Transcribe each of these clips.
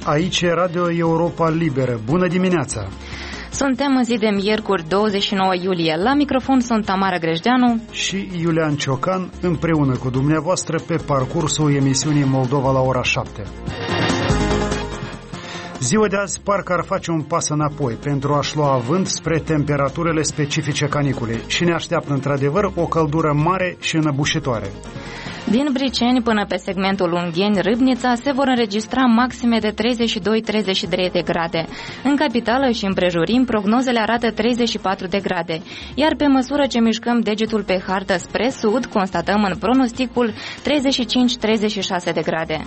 aici e Radio Europa Liberă. Bună dimineața! Suntem în zi de miercuri 29 iulie. La microfon sunt Tamara Grejdeanu și Iulian Ciocan, împreună cu dumneavoastră pe parcursul emisiunii Moldova la ora 7. Ziua de azi parcă ar face un pas înapoi pentru a-și lua avânt spre temperaturile specifice caniculei și ne așteaptă într-adevăr o căldură mare și înăbușitoare. Din Briceni până pe segmentul Ungheni-Râbnița se vor înregistra maxime de 32-33 de grade. În capitală și împrejurim, prognozele arată 34 de grade. Iar pe măsură ce mișcăm degetul pe hartă spre sud, constatăm în pronosticul 35-36 de grade.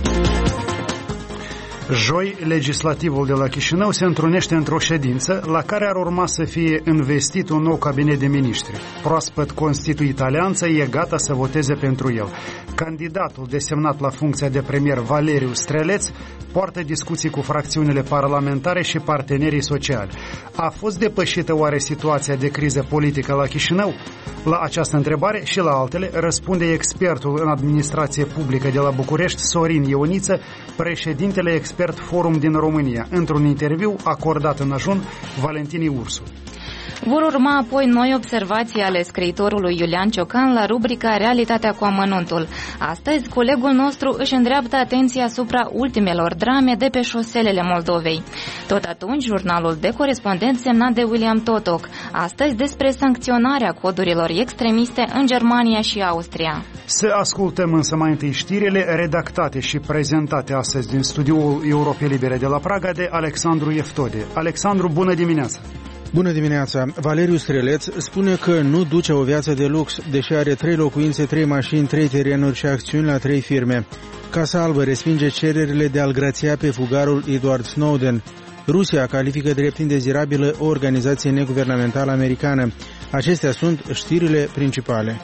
Joi, legislativul de la Chișinău se întrunește într-o ședință la care ar urma să fie investit un nou cabinet de miniștri. Proaspăt constituit alianță e gata să voteze pentru el. Candidatul desemnat la funcția de premier Valeriu Streleț poartă discuții cu fracțiunile parlamentare și partenerii sociali. A fost depășită oare situația de criză politică la Chișinău? La această întrebare și la altele răspunde expertul în administrație publică de la București, Sorin Ioniță, președintele expert Forum din România, într-un interviu acordat în ajun Valentinii Ursu. Vor urma apoi noi observații ale scriitorului Iulian Ciocan la rubrica Realitatea cu amănuntul. Astăzi, colegul nostru își îndreaptă atenția asupra ultimelor drame de pe șoselele Moldovei. Tot atunci, jurnalul de corespondent semnat de William Totoc. Astăzi despre sancționarea codurilor extremiste în Germania și Austria. Să ascultăm însă mai întâi știrile redactate și prezentate astăzi din studioul Europei Libere de la Praga de Alexandru Eftode. Alexandru, bună dimineața! Bună dimineața! Valeriu Streleț spune că nu duce o viață de lux, deși are 3 locuințe, 3 mașini, 3 terenuri și acțiuni la 3 firme. Casa Albă respinge cererile de a-l grația pe fugarul Edward Snowden. Rusia califică drept indezirabilă o organizație neguvernamentală americană. Acestea sunt știrile principale.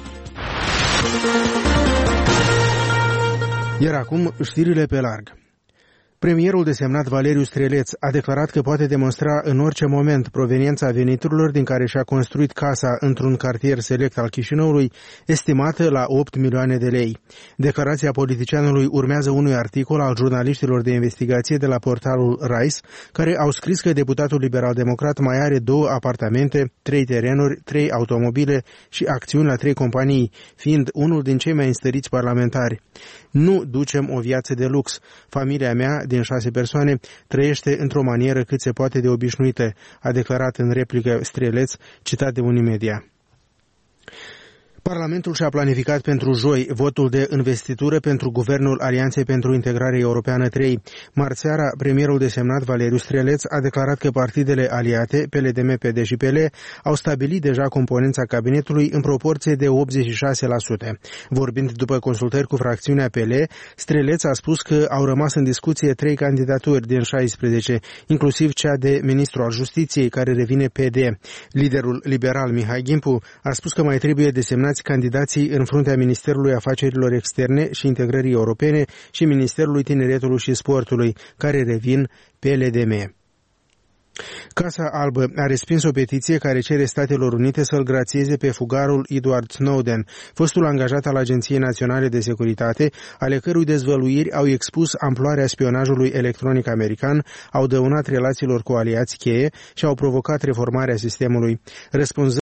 Iar acum știrile pe larg. Premierul desemnat Valeriu Streleț a declarat că poate demonstra în orice moment proveniența veniturilor din care și-a construit casa într-un cartier select al Chișinăului, estimată la 8 milioane de lei. Declarația politicianului urmează unui articol al jurnaliștilor de investigație de la portalul RISE, care au scris că deputatul liberal-democrat mai are 2 apartamente, 3 terenuri, 3 automobile și acțiuni la 3 companii, fiind unul din cei mai înstăriți parlamentari. Nu ducem o viață de lux. Familia mea, din 6 persoane, trăiește într-o manieră cât se poate de obișnuită, a declarat în replică Streleț, citat de Unimedia. Parlamentul și-a planificat pentru joi votul de investitură pentru Guvernul Alianței pentru Integrare Europeană 3. Marțeara, premierul desemnat Valeriu Streleț a declarat că partidele aliate, PLDM, PD și PL, au stabilit deja componența cabinetului în proporție de 86%. Vorbind după consultări cu fracțiunea PL, Streleț a spus că au rămas în discuție 3 candidaturi din 16, inclusiv cea de ministru al Justiției, care revine PD. Liderul liberal Mihai Gimpu a spus că mai trebuie desemnați candidații în fruntea Ministerului Afacerilor Externe și Integrării Europene și Ministerului Tineretului și Sportului, care revin PLDM. Casa Albă a respins o petiție care cere Statelor Unite să-l grațieze pe fugarul Edward Snowden, fostul angajat al Agenției Naționale de Securitate, ale cărui dezvăluiri au expus amploarea spionajului electronic american, au dăunat relațiilor cu aliați cheie și au provocat reformarea sistemului.